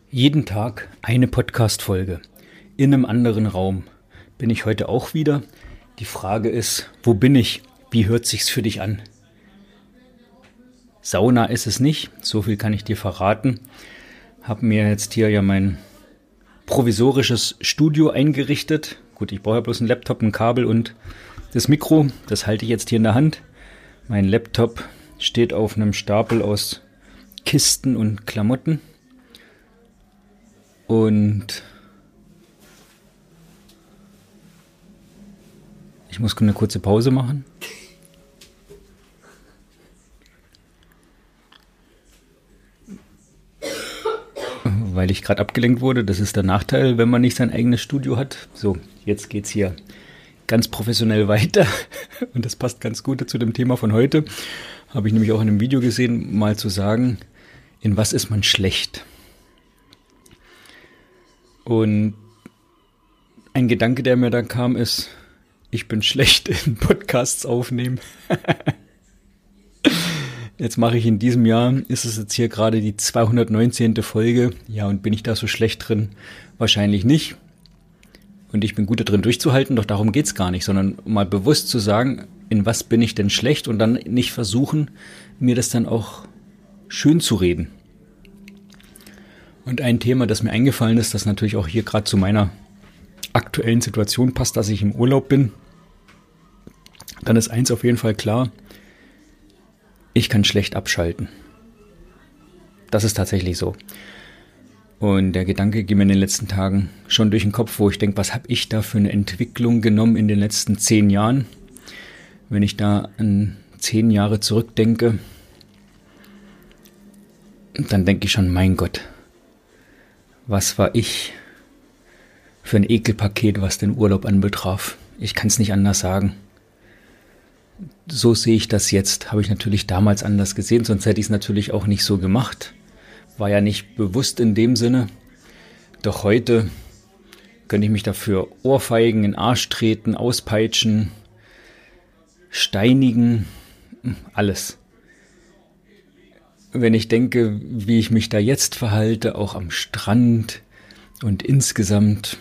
Jeden Tag eine Podcast-Folge in einem anderen Raum. Bin ich heute auch wieder? Die Frage ist, wo bin ich? Wie hört sich's für dich an? Sauna ist es nicht, so viel kann ich dir verraten. Hab mir jetzt hier ja mein provisorisches Studio eingerichtet. Gut, ich brauche ja bloß einen Laptop, ein Kabel und das Mikro. Das halte ich jetzt hier in der Hand. Mein Laptop steht auf einem Stapel aus Kisten und Klamotten. Und ich muss eine kurze Pause machen. Weil ich gerade abgelenkt wurde. Das ist der Nachteil, wenn man nicht sein eigenes Studio hat. So, jetzt geht's hier ganz professionell weiter. Und das passt ganz gut zu dem Thema von heute. Habe ich nämlich auch in einem Video gesehen, mal zu sagen, in was ist man schlecht? Und ein Gedanke, der mir da kam, ist, ich bin schlecht in Podcasts aufnehmen. Jetzt mache ich in diesem Jahr, ist es jetzt hier gerade die 219. Folge. Ja, und bin ich da so schlecht drin? Wahrscheinlich nicht. Und ich bin gut darin durchzuhalten, doch darum geht's gar nicht, sondern mal bewusst zu sagen, in was bin ich denn schlecht und dann nicht versuchen, mir das dann auch schön zu reden. Und ein Thema, das mir eingefallen ist, das natürlich auch hier gerade zu meiner aktuellen Situation passt, dass ich im Urlaub bin, dann ist eins auf jeden Fall klar, ich kann schlecht abschalten. Das ist tatsächlich so. Und der Gedanke ging mir in den letzten Tagen schon durch den Kopf, wo ich denke, was habe ich da für eine Entwicklung genommen in den letzten 10 Jahren? Wenn ich da an 10 Jahre zurückdenke, dann denke ich schon, mein Gott, was war ich für ein Ekelpaket, was den Urlaub anbetraf. Ich kann es nicht anders sagen. So sehe ich das jetzt. Habe ich natürlich damals anders gesehen, sonst hätte ich es natürlich auch nicht so gemacht. War ja nicht bewusst in dem Sinne. Doch heute könnte ich mich dafür ohrfeigen, in den Arsch treten, auspeitschen, steinigen, alles. Wenn ich denke, wie ich mich da jetzt verhalte, auch am Strand und insgesamt,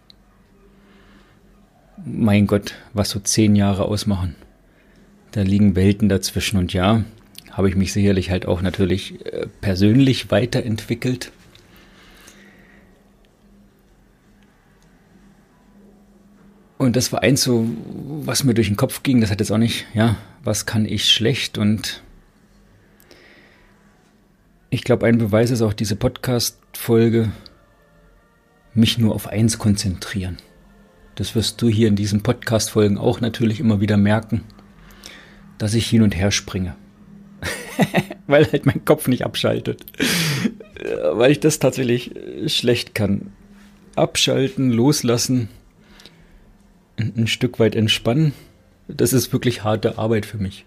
mein Gott, was so 10 Jahre ausmachen. Da liegen Welten dazwischen und ja, habe ich mich sicherlich halt auch natürlich persönlich weiterentwickelt. Und das war eins so, was mir durch den Kopf ging, das hat jetzt auch nicht, ja, was kann ich schlecht und ich glaube, ein Beweis ist auch diese Podcast-Folge, mich nur auf eins konzentrieren. Das wirst du hier in diesen Podcast-Folgen auch natürlich immer wieder merken, dass ich hin und her springe. Weil halt mein Kopf nicht abschaltet. Weil ich das tatsächlich schlecht kann. Abschalten, loslassen, ein Stück weit entspannen, das ist wirklich harte Arbeit für mich.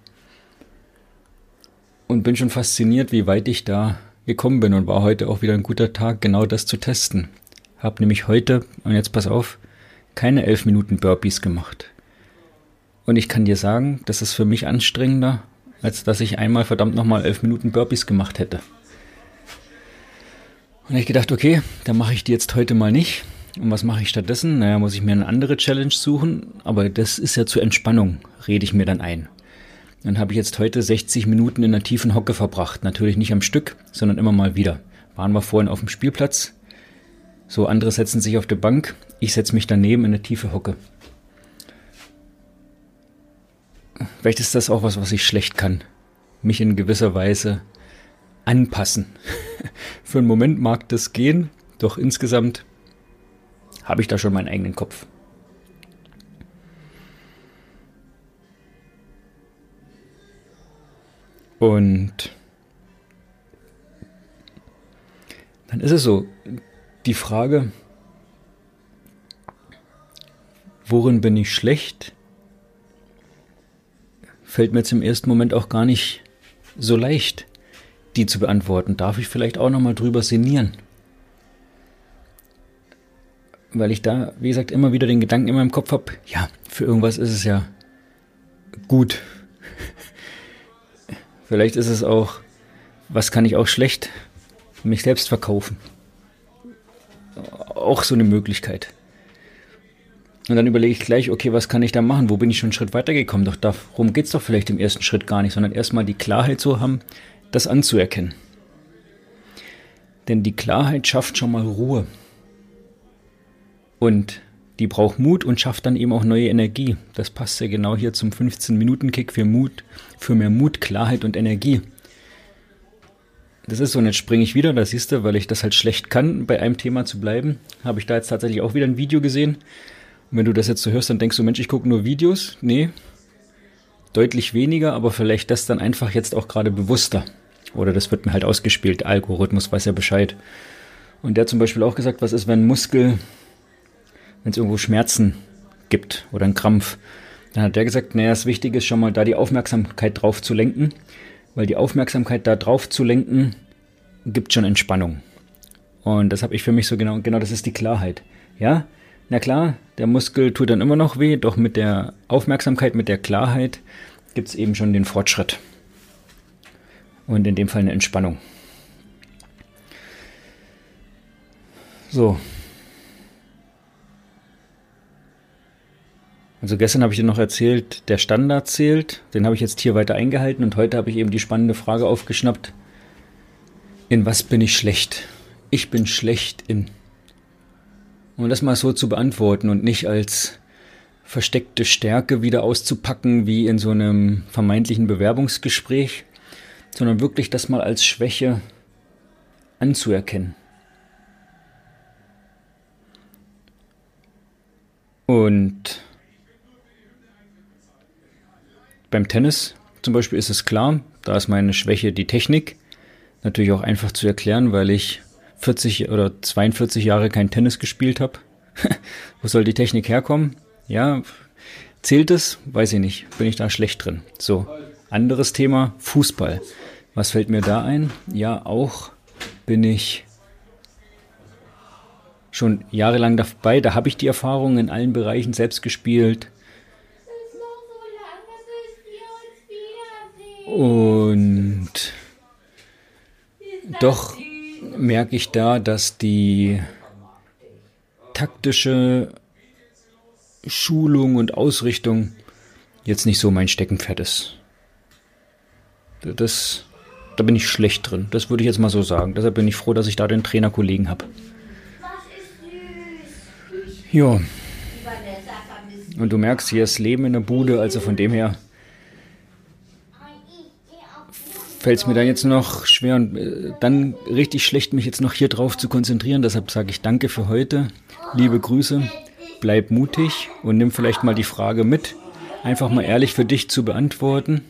Und bin schon fasziniert, wie weit ich da gekommen bin und war heute auch wieder ein guter Tag, genau das zu testen. Hab nämlich heute, und jetzt pass auf, keine 11 Minuten Burpees gemacht. Und ich kann dir sagen, das ist für mich anstrengender, als dass ich einmal verdammt nochmal 11 Minuten Burpees gemacht hätte. Und da habe ich gedacht, okay, dann mache ich die jetzt heute mal nicht. Und was mache ich stattdessen? Naja, muss ich mir eine andere Challenge suchen, aber das ist ja zur Entspannung, rede ich mir dann ein. Dann habe ich jetzt heute 60 Minuten in einer tiefen Hocke verbracht. Natürlich nicht am Stück, sondern immer mal wieder. Waren wir vorhin auf dem Spielplatz. So, andere setzen sich auf die Bank. Ich setze mich daneben in eine tiefe Hocke. Vielleicht ist das auch was ich schlecht kann. Mich in gewisser Weise anpassen. Für einen Moment mag das gehen, doch insgesamt habe ich da schon meinen eigenen Kopf. Und dann ist es so, die Frage, worin bin ich schlecht, fällt mir jetzt im ersten Moment auch gar nicht so leicht, die zu beantworten. Darf ich vielleicht auch nochmal drüber sinnieren? Weil ich da, wie gesagt, immer wieder den Gedanken in meinem Kopf habe, ja, für irgendwas ist es ja gut. Vielleicht ist es auch, was kann ich auch schlecht mich selbst verkaufen. auch so eine Möglichkeit. Und dann überlege ich gleich, okay, was kann ich da machen? Wo bin ich schon einen Schritt weitergekommen? Doch darum geht es doch vielleicht im ersten Schritt gar nicht, sondern erstmal die Klarheit zu haben, das anzuerkennen. Denn die Klarheit schafft schon mal Ruhe. Und die braucht Mut und schafft dann eben auch neue Energie. Das passt ja genau hier zum 15-Minuten-Kick für mehr Mut, Klarheit und Energie. Das ist so, und jetzt springe ich wieder, da siehst du, weil ich das halt schlecht kann, bei einem Thema zu bleiben, habe ich da jetzt tatsächlich auch wieder ein Video gesehen. Und wenn du das jetzt so hörst, dann denkst du, Mensch, ich gucke nur Videos. Nee, deutlich weniger, aber vielleicht das dann einfach jetzt auch gerade bewusster. Oder das wird mir halt ausgespielt, der Algorithmus weiß ja Bescheid. Und der hat zum Beispiel auch gesagt, was ist, wenn ein Muskel, wenn es irgendwo Schmerzen gibt oder einen Krampf. Dann hat der gesagt, naja, das Wichtige ist schon mal, da die Aufmerksamkeit drauf zu lenken, weil die Aufmerksamkeit da drauf zu lenken, gibt schon Entspannung. Und das habe ich für mich so genau, das ist die Klarheit. Ja, na klar, der Muskel tut dann immer noch weh, doch mit der Aufmerksamkeit, mit der Klarheit gibt es eben schon den Fortschritt. Und in dem Fall eine Entspannung. So. Also gestern habe ich dir noch erzählt, der Standard zählt. Den habe ich jetzt hier weiter eingehalten und heute habe ich eben die spannende Frage aufgeschnappt. In was bin ich schlecht? Ich bin schlecht in. Um das mal so zu beantworten und nicht als versteckte Stärke wieder auszupacken wie in so einem vermeintlichen Bewerbungsgespräch, sondern wirklich das mal als Schwäche anzuerkennen. Und beim Tennis zum Beispiel ist es klar, da ist meine Schwäche die Technik. Natürlich auch einfach zu erklären, weil ich 40 oder 42 Jahre kein Tennis gespielt habe. Wo soll die Technik herkommen? Ja, zählt es? Weiß ich nicht. Bin ich da schlecht drin. So, anderes Thema, Fußball. Was fällt mir da ein? Ja, auch bin ich schon jahrelang dabei. Da habe ich die Erfahrung in allen Bereichen selbst gespielt. Und doch merke ich da, dass die taktische Schulung und Ausrichtung jetzt nicht so mein Steckenpferd ist. Da bin ich schlecht drin. Das würde ich jetzt mal so sagen. Deshalb bin ich froh, dass ich da den Trainerkollegen habe. Ja. Und du merkst, hier ist Leben in der Bude, also von dem her fällt es mir dann jetzt noch schwer und dann richtig schlecht, mich jetzt noch hier drauf zu konzentrieren. Deshalb sage ich danke für heute. Liebe Grüße, bleib mutig und nimm vielleicht mal die Frage mit, einfach mal ehrlich für dich zu beantworten.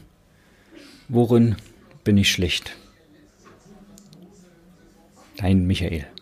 Worin bin ich schlecht? Dein Michael.